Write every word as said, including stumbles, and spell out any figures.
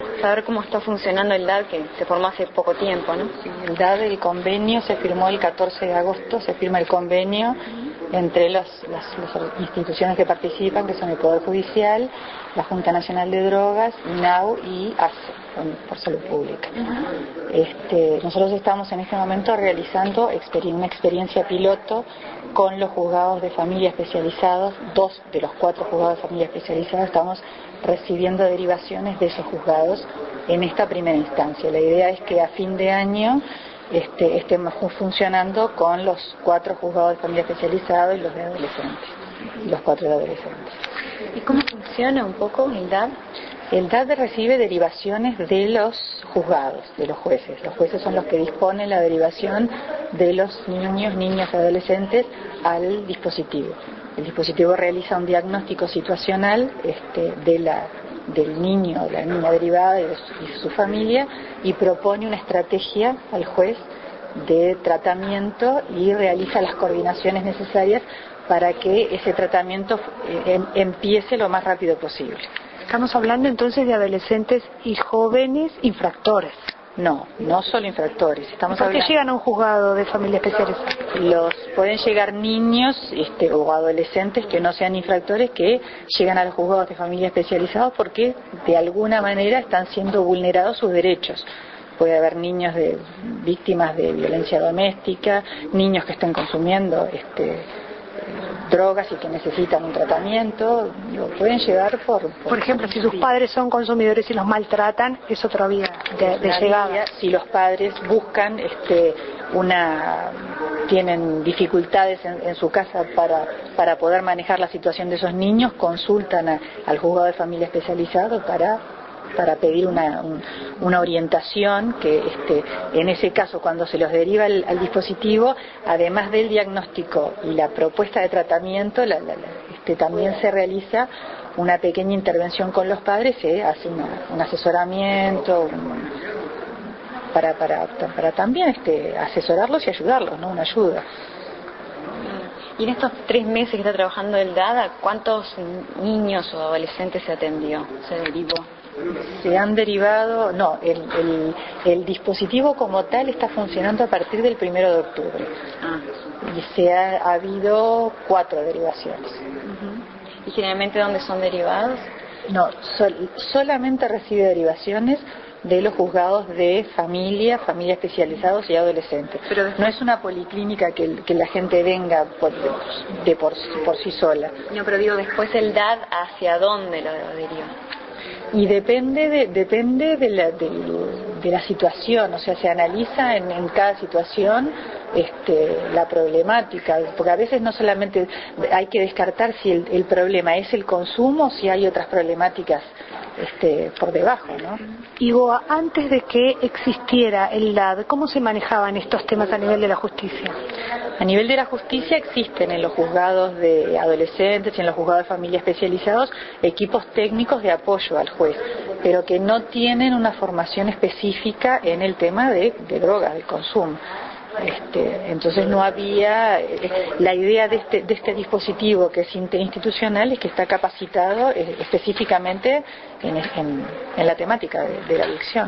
Saber cómo está funcionando el D A D, que se formó hace poco tiempo, ¿no? Sí, el D A D, el convenio se firmó el catorce de agosto, se firma el convenio entre los, las, las instituciones que participan, que son el Poder Judicial, la Junta Nacional de Drogas, INAU y A C E, por Salud Pública. Este, nosotros estamos en este momento realizando exper- una experiencia piloto con los juzgados de familia especializados. Dos de los cuatro juzgados de familia especializados estamos recibiendo derivaciones de esos juzgados en esta primera instancia. La idea es que a fin de año este, estemos funcionando con los cuatro juzgados de familia especializados y los de adolescentes, y los cuatro de adolescentes. ¿Y cómo funciona un poco el D A D? El D A D recibe derivaciones de los juzgados, de los jueces. Los jueces son los que disponen la derivación de los niños, niñas y adolescentes al dispositivo. El dispositivo realiza un diagnóstico situacional este, de la, del niño o la niña derivada y de su, y su familia, y propone una estrategia al juez de tratamiento y realiza las coordinaciones necesarias para que ese tratamiento eh, em, empiece lo más rápido posible. Estamos hablando entonces de adolescentes y jóvenes infractores. No, no solo infractores. Estamos ¿Por qué hablando... llegan a un juzgado de familia especializada? Los pueden llegar niños este, o adolescentes que no sean infractores, que llegan a los juzgados de familia especializados porque de alguna manera están siendo vulnerados sus derechos. Puede haber niños de víctimas de violencia doméstica, niños que estén consumiendo este, drogas y que necesitan un tratamiento. Lo pueden llegar por... Por, por ejemplo, si sus padres son consumidores y los maltratan, es otra vía de, de llegada. Si los padres buscan este, una... tienen dificultades en, en su casa para, para poder manejar la situación de esos niños, consultan a, al juzgado de familia especializado para... para pedir una, un, una orientación que este, en ese caso cuando se los deriva al, al dispositivo, además del diagnóstico y la propuesta de tratamiento, la, la, la, este, también se realiza una pequeña intervención con los padres, se hace una, un asesoramiento un, para, para, para también este, asesorarlos y ayudarlos, ¿no? Una ayuda. Y en estos tres meses que está trabajando el D A D, ¿a cuántos niños o adolescentes se atendió, se derivó? Se han derivado, no, el, el, el dispositivo como tal está funcionando a partir del primero de octubre. Ah. Y se ha, ha habido cuatro derivaciones. Uh-huh. ¿Y generalmente dónde son derivados? No, sol, solamente recibe derivaciones de los juzgados de familia, familia especializados y adolescentes. Pero después... no es una policlínica que, que la gente venga por, de por, por sí sola. No, pero digo, después el D A D, ¿hacia dónde lo deriva? Y depende de, depende de la, de, de la situación, o sea, se analiza en, en cada situación este, la problemática, porque a veces no solamente hay que descartar si el, el problema es el consumo o si hay otras problemáticas este, por debajo, ¿no? Ivo, antes de que existiera el D A D, ¿cómo se manejaban estos temas a nivel de la justicia? A nivel de la justicia existen en los juzgados de adolescentes y en los juzgados de familia especializados equipos técnicos de apoyo al juez, pero que no tienen una formación específica en el tema de, de drogas, de consumo. Este, entonces no había eh, la idea de este, de este dispositivo que es interinstitucional, es que está capacitado eh, específicamente en, en, en la temática de, de la adicción.